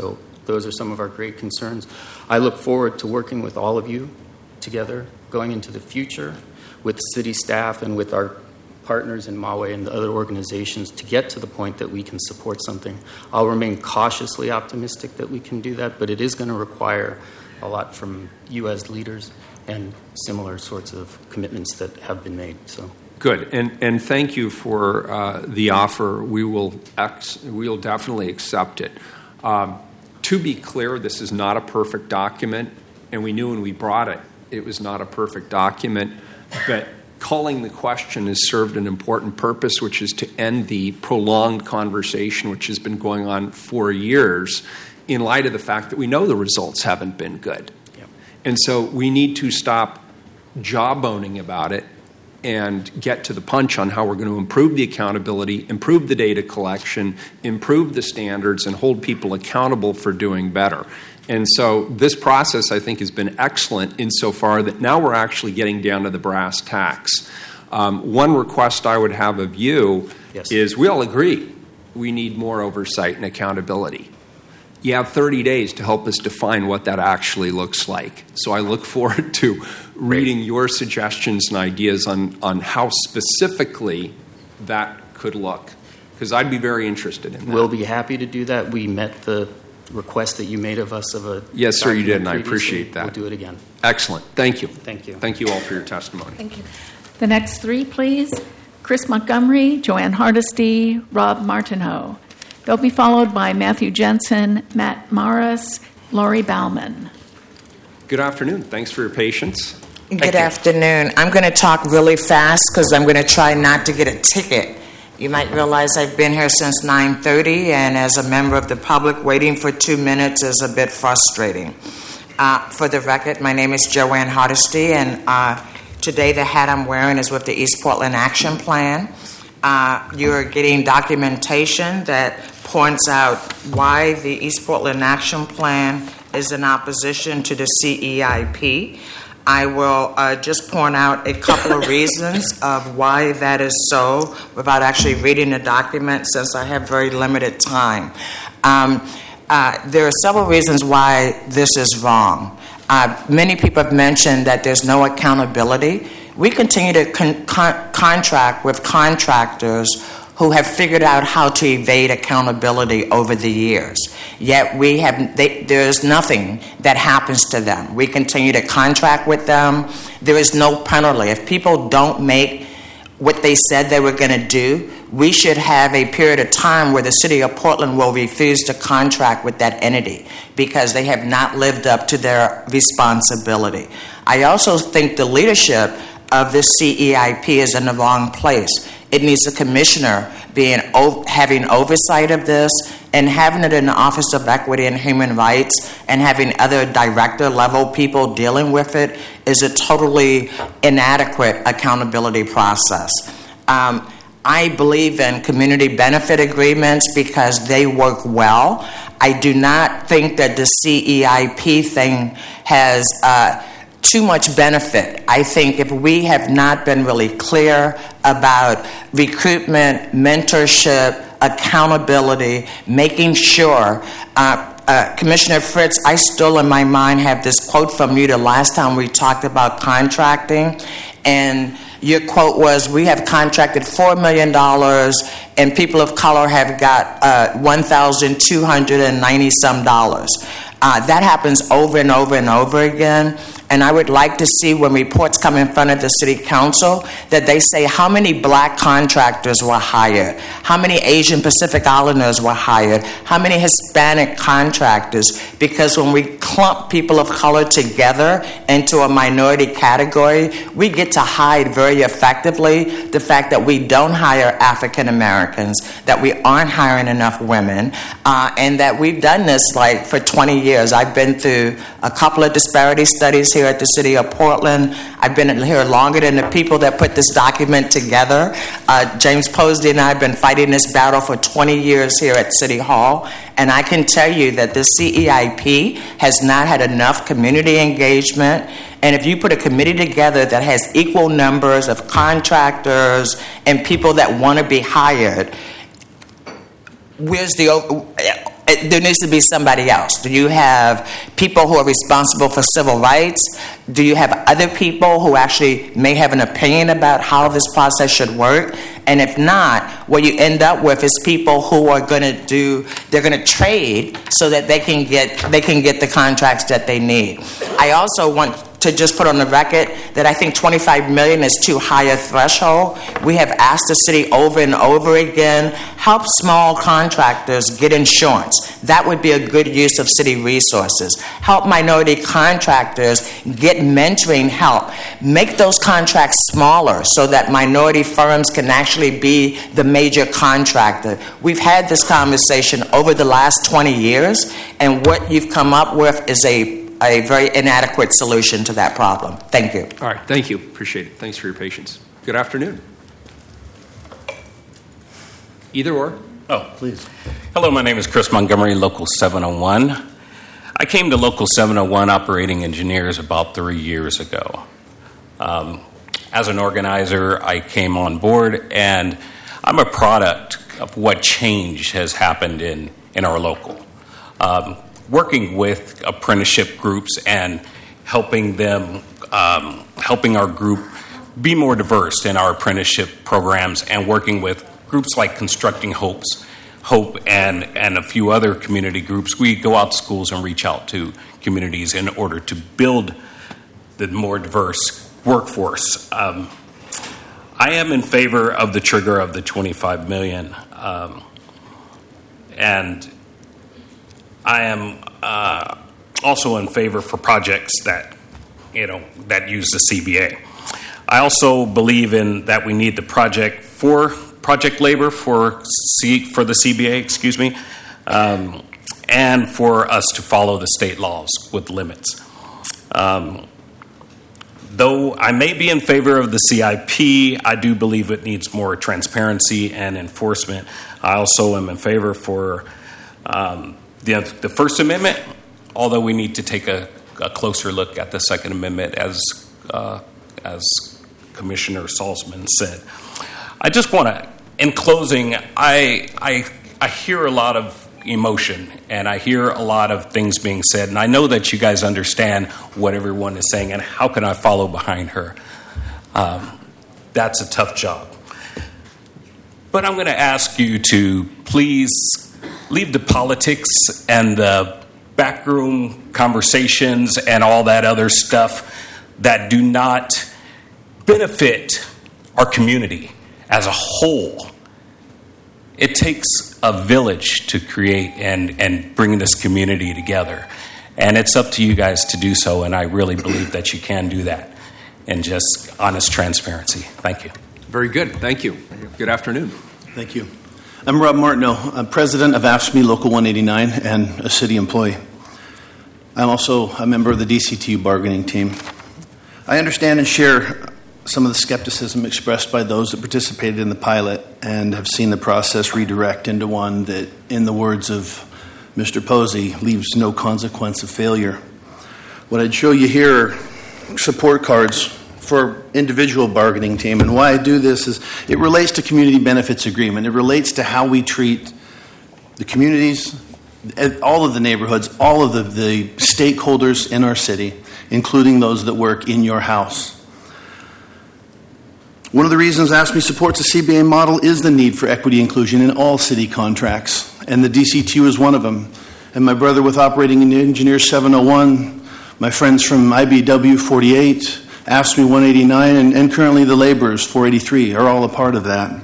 [SPEAKER 14] those are some of our great concerns. I look forward to working with all of you together going into the future with city staff and with our partners in Maui and the other organizations to get to the point that we can support something. I'll remain cautiously optimistic that we can do that, but it is going to require a lot from you as leaders and similar sorts of commitments that have been made. So.
[SPEAKER 2] Good, and and thank you for uh, the offer. We will ex- we will definitely accept it. Um, to be clear, this is not a perfect document, and we knew when we brought it, it was not a perfect document. But calling the question has served an important purpose, which is to end the prolonged conversation, which has been going on for years, in light of the fact that we know the results haven't been good, yep. And so we need to stop jawboning about it and get to the punch on how we're going to improve the accountability, improve the data collection, improve the standards, and hold people accountable for doing better. And so this process, I think, has been excellent insofar that now we're actually getting down to the brass tacks. Um, one request I would have of you yes. is we all agree we need more oversight and accountability. You have thirty days to help us define what that actually looks like. So I look forward to reading your suggestions and ideas on, on how specifically that could look, because I'd be very interested in that.
[SPEAKER 14] We'll be happy to do that. We met the request that you made of us of a
[SPEAKER 2] yes, sir, you did, and I appreciate that.
[SPEAKER 14] We'll do it again.
[SPEAKER 2] Excellent. Thank you.
[SPEAKER 14] Thank you.
[SPEAKER 2] Thank you all for your testimony.
[SPEAKER 4] Thank you. The next three, please. Chris Montgomery, Joanne Hardesty, Rob Martineau. They'll be followed by Matthew Jensen, Matt Morris, Lori Bauman.
[SPEAKER 2] Good afternoon. Thanks for your patience.
[SPEAKER 15] Good
[SPEAKER 2] Thank you.
[SPEAKER 15] afternoon. I'm going to talk really fast because I'm going to try not to get a ticket. You might realize I've been here since nine thirty, and as a member of the public, waiting for two minutes is a bit frustrating. Uh, for the record, my name is Joanne Hardesty, and uh, today the hat I'm wearing is with the East Portland Action Plan. Uh, you're getting documentation that points out why the East Portland Action Plan is in opposition to the C E I P. I will uh, just point out a couple of reasons of why that is so without actually reading the document, since I have very limited time. Um, uh, there are several reasons why this is wrong. Uh, many people have mentioned that there's no accountability. We continue to con- con- contract with contractors who have figured out how to evade accountability over the years. Yet we have they, there's nothing that happens to them. We continue to contract with them. There is no penalty. If people don't make what they said they were going to do, we should have a period of time where the city of Portland will refuse to contract with that entity because they have not lived up to their responsibility. I also think the leadership of this C E I P is in the wrong place. It needs a commissioner being having oversight of this and having it in the Office of Equity and Human Rights and having other director level people dealing with it is a totally inadequate accountability process. Um, I believe in community benefit agreements because they work well. I do not think that the C E I P thing has uh, too much benefit. I think if we have not been really clear about recruitment, mentorship, accountability, making sure, uh, uh, Commissioner Fritz, I still in my mind have this quote from you the last time we talked about contracting, and your quote was, we have contracted four million dollars and people of color have got uh, one thousand two hundred ninety some dollars. Uh, that happens over and over and over again. And I would like to see when reports come in front of the city council that they say how many black contractors were hired, how many Asian Pacific Islanders were hired, how many Hispanic contractors, because when we clump people of color together into a minority category, we get to hide very effectively the fact that we don't hire African Americans, that we aren't hiring enough women, uh, and that we've done this like for twenty years. I've been through a couple of disparity studies here at the City of Portland. I've been here longer than the people that put this document together. Uh, James Posey and I have been fighting this battle for twenty years here at City Hall, and I can tell you that the C E I P has not had enough community engagement. And if you put a committee together that has equal numbers of contractors and people that want to be hired, where's the it, there needs to be somebody else. Do you have people who are responsible for civil rights? Do you have other people who actually may have an opinion about how this process should work? And if not, what you end up with is people who are going to do, they're going to trade so that they can get they can get the contracts that they need. I also want to just put on the record that I think twenty-five million dollars is too high a threshold. We have asked the city over and over again, help small contractors get insurance. That would be a good use of city resources. Help minority contractors get mentoring help. Make those contracts smaller so that minority firms can actually be the major contractor. We've had this conversation over the last twenty years, and what you've come up with is a a very inadequate solution to that problem. Thank you.
[SPEAKER 2] All right, thank you. Appreciate it. Thanks for your patience. Good afternoon. Either or.
[SPEAKER 16] Oh, please. Hello, my name is Chris Montgomery, Local seven oh one. I came to Local seven oh one Operating Engineers about three years ago. Um, as an organizer, I came on board, and I'm a product of what change has happened in, in our local. Um, working with apprenticeship groups and helping them, um, helping our group be more diverse in our apprenticeship programs, and working with groups like Constructing Hopes, Hope and, and a few other community groups. We go out to schools and reach out to communities in order to build the more diverse workforce. Um, I am in favor of the trigger of the twenty-five million dollars, um, and I am uh, also in favor for projects that, you know, that use the C B A. I also believe in that we need the project for project labor for C, for the C B A, excuse me, um, and for us to follow the state laws with limits. Um, though I may be in favor of the C I P, I do believe it needs more transparency and enforcement. I also am in favor for um, The, the First Amendment, although we need to take a, a closer look at the Second Amendment, as uh, as Commissioner Salzman said. I just want to, in closing, I, I I hear a lot of emotion, and I hear a lot of things being said, and I know that you guys understand what everyone is saying, and how can I follow behind her? Um, that's a tough job. But I'm going to ask you to please leave the politics and the backroom conversations and all that other stuff that do not benefit our community as a whole. It takes a village to create and, and bring this community together. And it's up to you guys to do so, and I really believe that you can do that in just honest transparency. Thank you.
[SPEAKER 2] Very good. Thank you. Good afternoon.
[SPEAKER 5] Thank you. I'm Rob Martineau, I'm president of A F S C M E Local one eighty-nine and a city employee. I'm also a member of the D C T U bargaining team. I understand and share some of the skepticism expressed by those that participated in the pilot and have seen the process redirect into one that, in the words of Mister Posey, leaves no consequence of failure. What I'd show you here are support cards for individual bargaining team, and why I do this is it relates to community benefits agreement. It relates to how we treat the communities, all of the neighborhoods, all of the, the stakeholders in our city, including those that work in your house. One of the reasons A F S C M E supports the C B A model is the need for equity inclusion in all city contracts, and the D C T U is one of them. And my brother with Operating Engineers seven oh one, my friends from I B W forty-eight, A F S C M E one eighty-nine, and, and currently the laborers four eighty-three are all a part of that.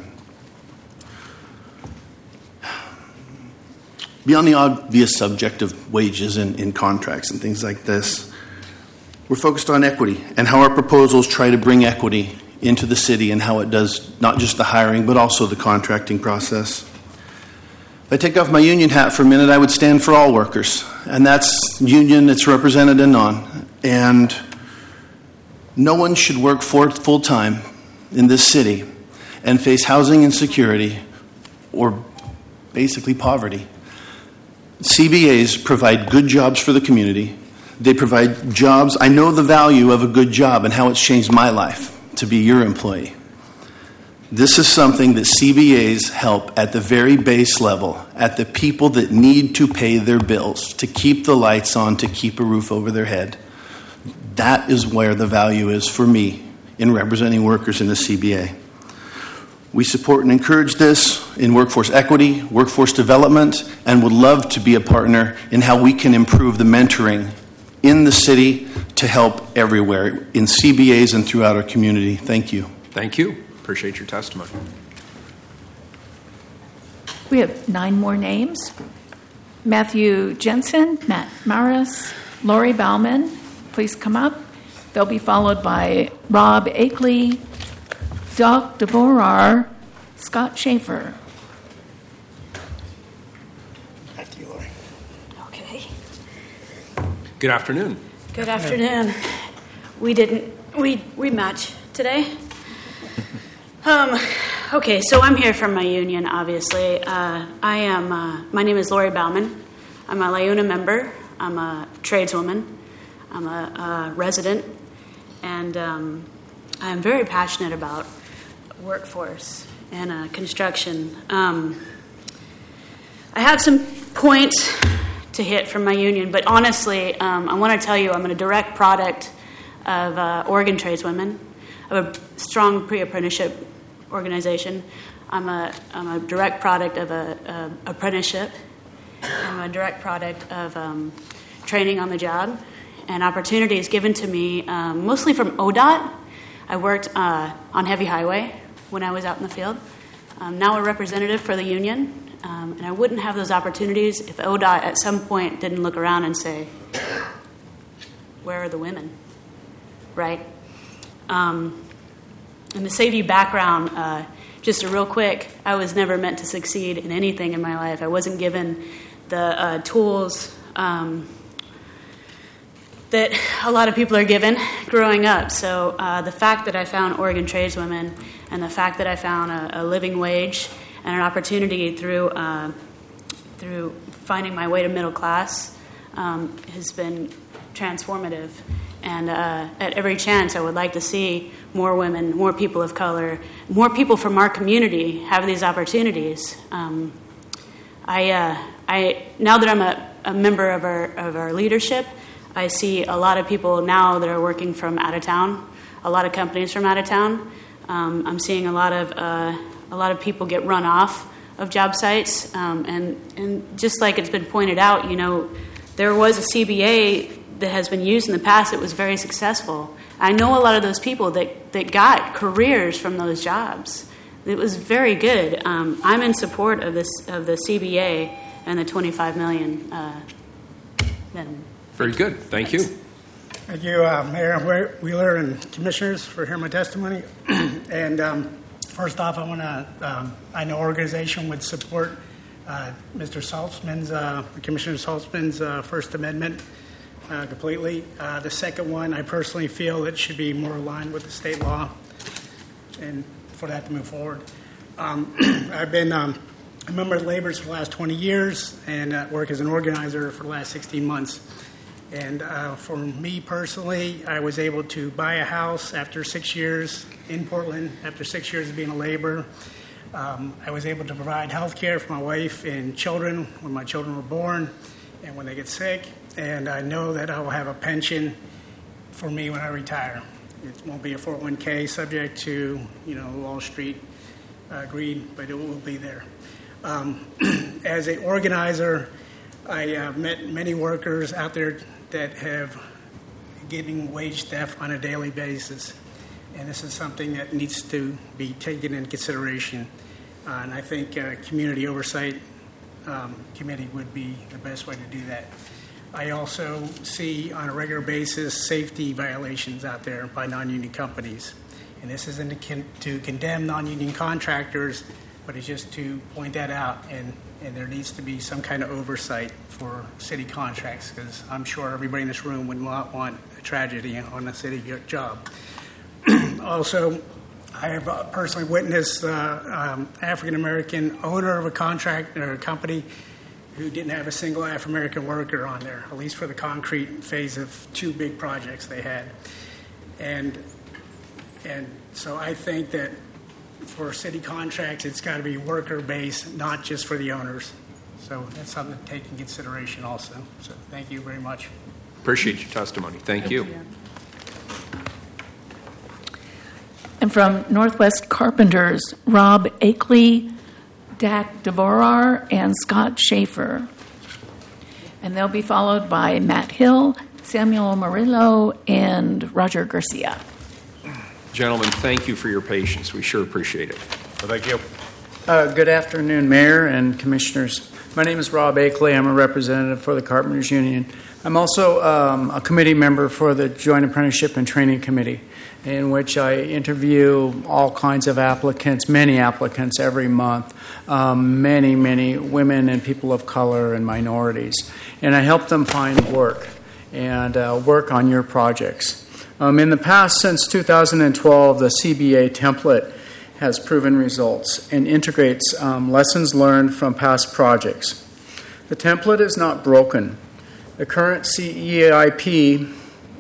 [SPEAKER 5] Beyond the obvious subject of wages and in contracts and things like this, we're focused on equity and how our proposals try to bring equity into the city and how it does not just the hiring but also the contracting process. If I take off my union hat for a minute, I would stand for all workers, and that's union, it's represented and non. And no one should work for full-time in this city and face housing insecurity or basically poverty. C B As provide good jobs for the community. They provide jobs. I know the value of a good job and how it's changed my life to be your employee. This is something that C B As help at the very base level, at the people that need to pay their bills, to keep the lights on, to keep a roof over their head. That is where the value is for me in representing workers in the C B A. We support and encourage this in workforce equity, workforce development, and would love to be a partner in how we can improve the mentoring in the city to help everywhere, in C B As and throughout our community. Thank you.
[SPEAKER 2] Thank you. Appreciate your testimony.
[SPEAKER 4] We have nine more names. Matthew Jensen, Matt Maris, Lori Bauman, please come up. They'll be followed by Rob Akeley, Doc DeVorar, Scott Schaefer.
[SPEAKER 17] After you, Lori.
[SPEAKER 18] Okay.
[SPEAKER 2] Good afternoon.
[SPEAKER 18] Good afternoon. We didn't, we, we match today. Um, okay, so I'm here from my union, obviously. Uh, I am, uh, my name is Lori Bauman. I'm a LIUNA member. I'm a tradeswoman. I'm a, a resident. And um, I'm very passionate about workforce and uh, construction. Um, I have some points to hit from my union, but honestly, um, I want to tell you I'm a direct product of uh, Oregon Tradeswomen, of a strong pre-apprenticeship organization. I'm a, I'm a direct product of a, a apprenticeship. I'm a direct product of um, training on the job and opportunities given to me um, mostly from O D O T. I worked uh, on heavy highway when I was out in the field. I'm now a representative for the union, um, and I wouldn't have those opportunities if O D O T at some point didn't look around and say, where are the women, right? Um, and to save you background, uh, just a real quick, I was never meant to succeed in anything in my life. I wasn't given the uh, tools um, that a lot of people are given growing up. So uh, the fact that I found Oregon Tradeswomen and the fact that I found a, a living wage and an opportunity through uh, through finding my way to middle class um, has been transformative. And uh, at every chance, I would like to see more women, more people of color, more people from our community have these opportunities. Um, I, uh, I now that I'm a, a member of our of our leadership, I see a lot of people now that are working from out of town, a lot of companies from out of town. Um, I'm seeing a lot of uh, a lot of people get run off of job sites, um, and and just like it's been pointed out, you know, there was a C B A that has been used in the past that was very successful. I know a lot of those people that, that got careers from those jobs. It was very good. Um, I'm in support of this of the C B A and the twenty-five million. Uh, then.
[SPEAKER 2] Very good. Thank you.
[SPEAKER 17] Thank you, uh, Mayor Wheeler and Commissioners, for hearing my testimony. and um, first off, I want to, um, I know organization would support uh, Mister Saltzman's, uh, Commissioner Saltzman's uh, First Amendment uh, completely. Uh, the second one, I personally feel it should be more aligned with the state law and for that to move forward. Um, I've been um, a member of the Laborers for the last twenty years and uh, work as an organizer for the last sixteen months. And uh, for me personally, I was able to buy a house after six years in Portland, after six years of being a laborer. Um, I was able to provide health care for my wife and children when my children were born and when they get sick. And I know that I will have a pension for me when I retire. It won't be a four oh one k subject to, you know, Wall Street uh, greed, but it will be there. Um, as an organizer, I uh, met many workers out there that have getting wage theft on a daily basis. And this is something that needs to be taken into consideration. Uh, and I think a community oversight um, committee would be the best way to do that. I also see on a regular basis safety violations out there by non-union companies. And this isn't to, con- to condemn non-union contractors, but it's just to point that out. And, and there needs to be some kind of oversight for city contracts, because I'm sure everybody in this room would not want a tragedy on a city job. Also, I have personally witnessed uh, um, African-American owner of a contract or a company who didn't have a single African-American worker on there, at least for the concrete phase of two big projects they had. And and so I think that for city contracts, it's got to be worker-based, not just for the owners. So that's something to take in consideration also. So thank you very much.
[SPEAKER 2] Appreciate your testimony. Thank, Thank you. you.
[SPEAKER 4] And from Northwest Carpenters, Rob Akeley, Dak Devorar, and Scott Schaefer. And they'll be followed by Matt Hill, Samuel Murillo, and Roger Garcia.
[SPEAKER 2] Gentlemen, thank you for your patience. We sure appreciate it.
[SPEAKER 19] Well, thank you. Uh, good afternoon, Mayor and Commissioners. My name is Rob Akeley. I'm a representative for the Carpenters Union. I'm also um, a committee member for the Joint Apprenticeship and Training Committee, in which I interview all kinds of applicants, many applicants every month, um, many, many women and people of color and minorities. And I help them find work and uh, work on your projects. Um, in the past, since two thousand twelve, the C B A template has proven results and integrates um, lessons learned from past projects. The template is not broken. The current C E I P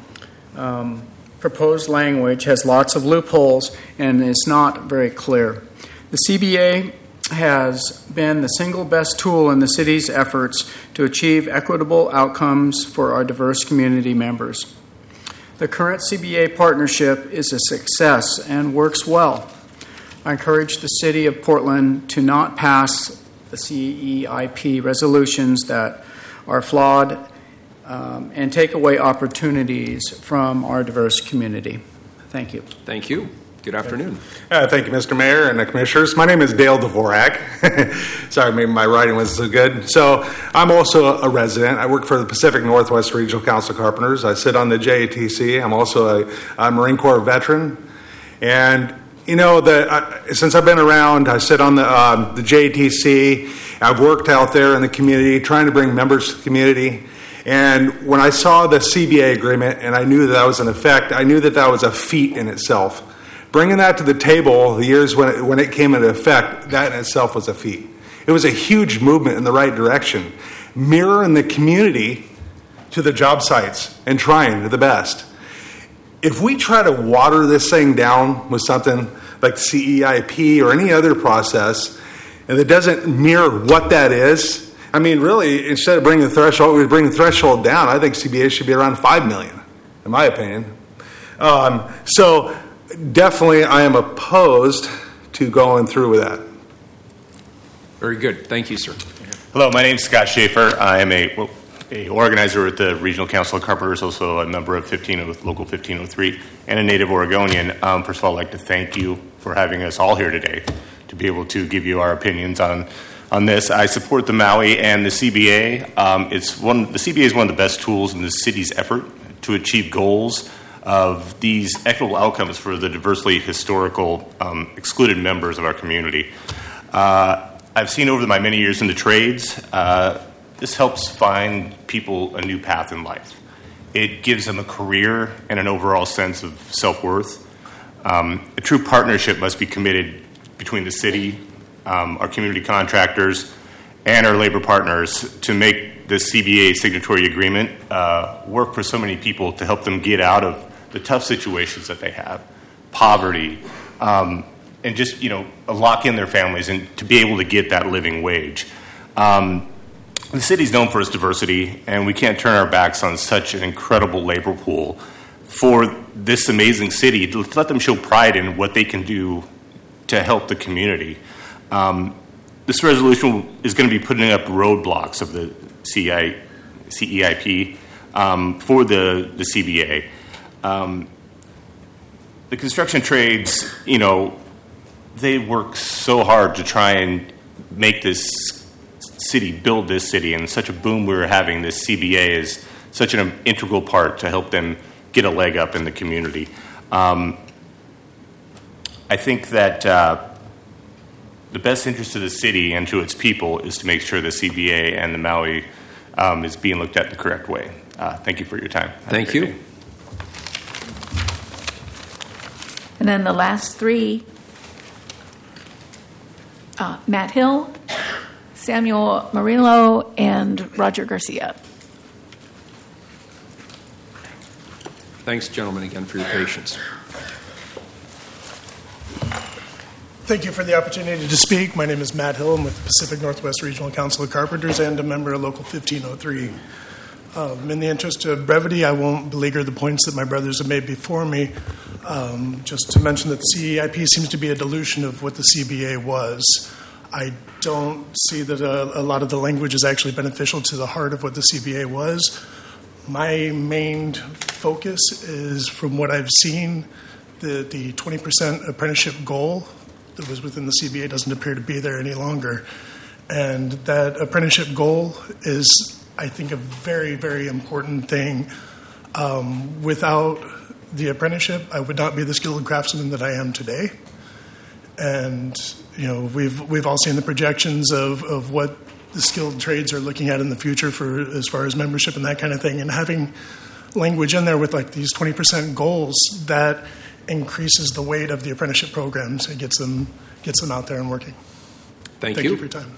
[SPEAKER 19] um, proposed language has lots of loopholes and is not very clear. The C B A has been the single best tool in the city's efforts to achieve equitable outcomes for our diverse community members. The current C B A partnership is a success and works well. I encourage the City of Portland to not pass the C E I P resolutions that are flawed um, and take away opportunities from our diverse community. Thank you.
[SPEAKER 2] Thank you. Good afternoon.
[SPEAKER 20] Uh, thank you, Mister Mayor and the Commissioners. My name is Dale Dvorak. Sorry, maybe my writing wasn't so good. So I'm also a resident. I work for the Pacific Northwest Regional Council of Carpenters. I sit on the J A T C. I'm also a, a Marine Corps veteran. And, you know, the, uh, since I've been around, I sit on the, um, the J A T C. I've worked out there in the community, trying to bring members to the community. And when I saw the C B A agreement and I knew that that was in effect, I knew that that was a feat in itself. Bringing that to the table the years when it, when it came into effect, that in itself was a feat. It was a huge movement in the right direction, mirroring the community to the job sites and trying the best. If we try to water this thing down with something like C E I P or any other process, and it doesn't mirror what that is, I mean, really, instead of bringing the threshold, we bring the threshold down. I think C B A should be around five million dollars, in my opinion. Um, so... Definitely, I am opposed to going through with that.
[SPEAKER 2] Very good. Thank you, sir.
[SPEAKER 21] Hello, my name is Scott Schaefer. I am a, well, a organizer with the Regional Council of Carpenters, also a member of fifteen, Local fifteen oh three, and a native Oregonian. Um, first of all, I'd like to thank you for having us all here today to be able to give you our opinions on, on this. I support the Maui and the C B A. Um, it's one, the C B A is one of the best tools in the city's effort to achieve goals of these equitable outcomes for the diversely historical um, excluded members of our community. Uh, I've seen over my many years in the trades, uh, this helps find people a new path in life. It gives them a career and an overall sense of self-worth. Um, a true partnership must be committed between the city, um, our community contractors, and our labor partners to make the C B A signatory agreement uh, work for so many people to help them get out of the tough situations that they have, poverty, um, and just, you know, lock in their families and to be able to get that living wage. Um, the city's known for its diversity, and we can't turn our backs on such an incredible labor pool for this amazing city to let them show pride in what they can do to help the community. Um, this resolution is going to be putting up roadblocks of the C E I P um, for the, the C B A. Um, the construction trades, you know, they work so hard to try and make this city, build this city, and such a boom we're having. This C B A is such an integral part to help them get a leg up in the community. Um, I think that uh, the best interest of the city and to its people is to make sure the C B A and the Maui um, is being looked at the correct way. Uh, thank you for your time. Have
[SPEAKER 2] thank you.
[SPEAKER 21] Day.
[SPEAKER 4] And then the last three, uh, Matt Hill, Samuel Murillo, and Roger Garcia.
[SPEAKER 2] Thanks, gentlemen, again for your patience.
[SPEAKER 1] Thank you for the opportunity to speak. My name is Matt Hill. I'm with the Pacific Northwest Regional Council of Carpenters and a member of Local fifteen oh three. Um, in the interest of brevity, I won't beleaguer the points that my brothers have made before me. Um, just to mention that the C E I P seems to be a dilution of what the C B A was. I don't see that a, a lot of the language is actually beneficial to the heart of what the C B A was. My main focus is, from what I've seen, the, the twenty percent apprenticeship goal that was within the C B A doesn't appear to be there any longer. And that apprenticeship goal is, I think, a very, very important thing. Um, without the apprenticeship, I would not be the skilled craftsman that I am today. And, you know, we've we've all seen the projections of, of what the skilled trades are looking at in the future for as far as membership and that kind of thing. And having language in there with like these twenty percent goals, that increases the weight of the apprenticeship programs. It gets them gets them out there and working.
[SPEAKER 2] Thank,
[SPEAKER 1] Thank
[SPEAKER 2] you.
[SPEAKER 1] you for your time.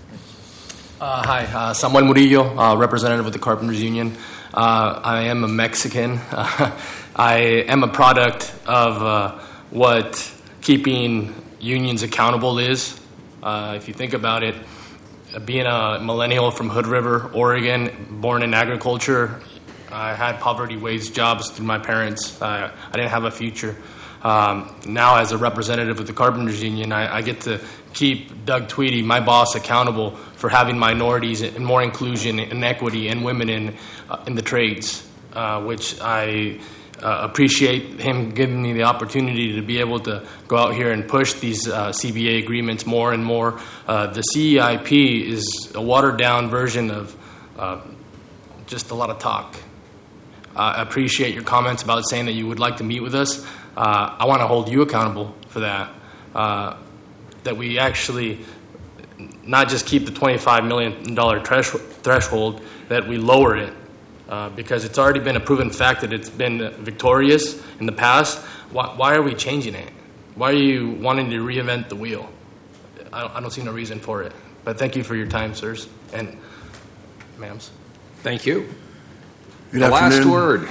[SPEAKER 22] Uh, hi, uh, Samuel Murillo, uh, representative of the Carpenters Union. Uh, I am a Mexican. Uh, I am a product of uh, what keeping unions accountable is. Uh, if you think about it, being a millennial from Hood River, Oregon, born in agriculture, I had poverty wage jobs through my parents. Uh, I didn't have a future. Um, now, as a representative of the Carpenters Union, I, I get to keep Doug Tweedy, my boss, accountable for having minorities and more inclusion and equity and women in uh, in the trades, uh, which I uh, appreciate him giving me the opportunity to be able to go out here and push these uh, C B A agreements more and more. Uh, the C E I P is a watered-down version of uh, just a lot of talk. Uh, I appreciate your comments about saying that you would like to meet with us. Uh, I want to hold you accountable for that. Uh, that we actually not just keep the twenty-five million dollars thresh- threshold, that we lower it. Uh, because it's already been a proven fact that it's been victorious in the past. Why, why are we changing it? Why are you wanting to reinvent the wheel? I don't, I don't see no reason for it. But thank you for your time, sirs and ma'ams.
[SPEAKER 2] Thank you.
[SPEAKER 5] Good
[SPEAKER 2] the
[SPEAKER 5] afternoon.
[SPEAKER 2] last word.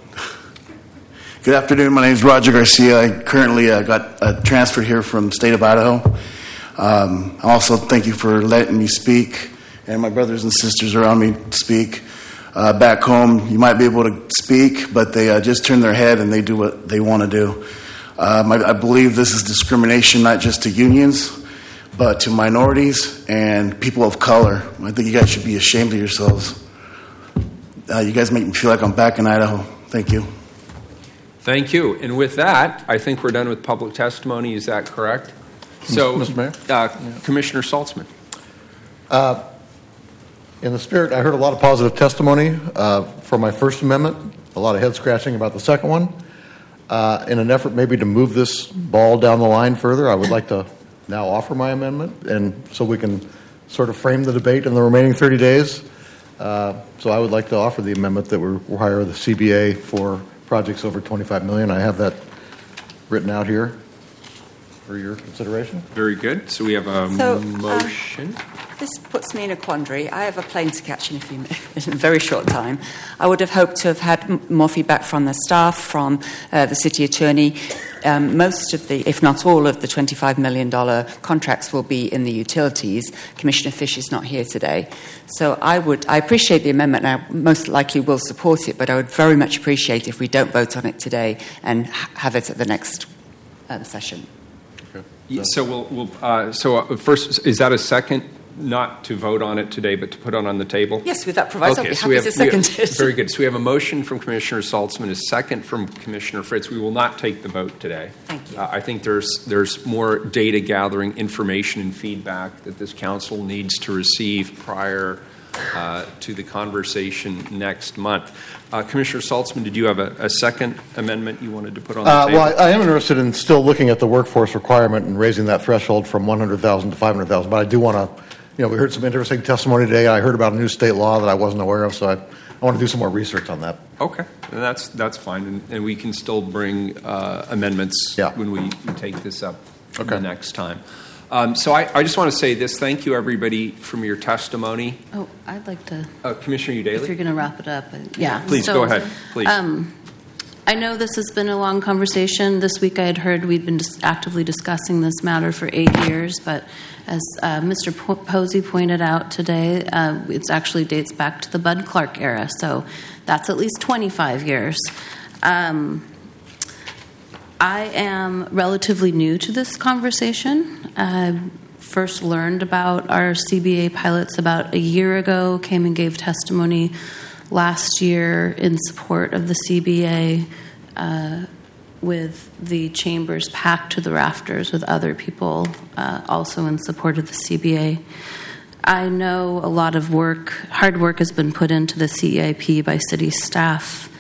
[SPEAKER 5] Good afternoon. My name is Roger Garcia. I currently uh, got uh, transferred here from the state of Idaho. Um, also, thank you for letting me speak, and my brothers and sisters around me speak. Uh, back home, you might be able to speak, but they uh, just turn their head and they do what they want to do. Um, I, I believe this is discrimination not just to unions, but to minorities and people of color. I think you guys should be ashamed of yourselves. Uh, you guys make me feel like I'm back in Idaho. Thank you.
[SPEAKER 2] Thank you. And with that, I think we're done with public testimony. Is that correct? So,
[SPEAKER 23] Mister Mayor?
[SPEAKER 2] Uh, Commissioner Saltzman.
[SPEAKER 23] Uh, in the spirit, I heard a lot of positive testimony uh, for my First Amendment, a lot of head scratching about the second one. Uh, in an effort maybe to move this ball down the line further, I would like to now offer my amendment, and so we can sort of frame the debate in the remaining thirty days. Uh, so I would like to offer the amendment that we require the C B A for projects over twenty-five million dollars. I have that written out here for your consideration.
[SPEAKER 2] Very good. So we have a
[SPEAKER 10] So,
[SPEAKER 2] motion.
[SPEAKER 10] Um, this puts me in a quandary. I have a plane to catch in a few minutes, in a very short time. I would have hoped to have had m- more feedback from the staff, from uh, the city attorney. Um, most of the, if not all of the twenty-five million dollars contracts will be in the utilities. Commissioner Fish is not here today. So I would, I appreciate the amendment, and I most likely will support it, but I would very much appreciate if we don't vote on it today and ha- have it at the next um, session.
[SPEAKER 2] Yeah, so we'll, we'll uh, so uh, first, is that a second, not to vote on it today, but to put it on the table?
[SPEAKER 10] Yes, with that proviso,
[SPEAKER 2] Okay,
[SPEAKER 10] I'll be
[SPEAKER 2] so
[SPEAKER 10] happy
[SPEAKER 2] we have,
[SPEAKER 10] to
[SPEAKER 2] we
[SPEAKER 10] second
[SPEAKER 2] have-
[SPEAKER 10] it.
[SPEAKER 2] very good. So we have a motion from Commissioner Saltzman, a second from Commissioner Fritz. We will not take the vote today.
[SPEAKER 10] Thank you.
[SPEAKER 2] Uh, I think there's there's more data gathering, information, and feedback that this council needs to receive prior uh, to the conversation next month. Uh, Commissioner Saltzman, did you have a, a second amendment you wanted to put on the
[SPEAKER 23] Uh,
[SPEAKER 2] table?
[SPEAKER 23] well, I, I am interested in still looking at the workforce requirement and raising that threshold from one hundred thousand to five hundred thousand. But I do want to, you know, we heard some interesting testimony today. I heard about a new state law that I wasn't aware of, so I, I want to do some more research on that.
[SPEAKER 2] Okay, and that's that's fine, and, and we can still bring uh, amendments when we, we take this up the next time. Um, so I, I just want to say this. Thank you, everybody, from your testimony.
[SPEAKER 24] Oh, I'd like to.
[SPEAKER 2] Uh, Commissioner Udaly?
[SPEAKER 24] If you're going to wrap it up. uh, Yeah.
[SPEAKER 2] Please,
[SPEAKER 24] So,
[SPEAKER 2] go ahead. Please.
[SPEAKER 24] Um,
[SPEAKER 3] I know this has been a long conversation. This week I had heard we'd been dis- actively discussing this matter for eight years, but as uh, Mister Po- Posey pointed out today, uh, it actually dates back to the Bud Clark era, so that's at least twenty-five years. Um, I am relatively new to this conversation. I first learned about our C B A pilots about a year ago, came and gave testimony last year in support of the C B A uh, with the chambers packed to the rafters with other people uh, also in support of the C B A. I know a lot of work, hard work has been put into the C E I P by city staff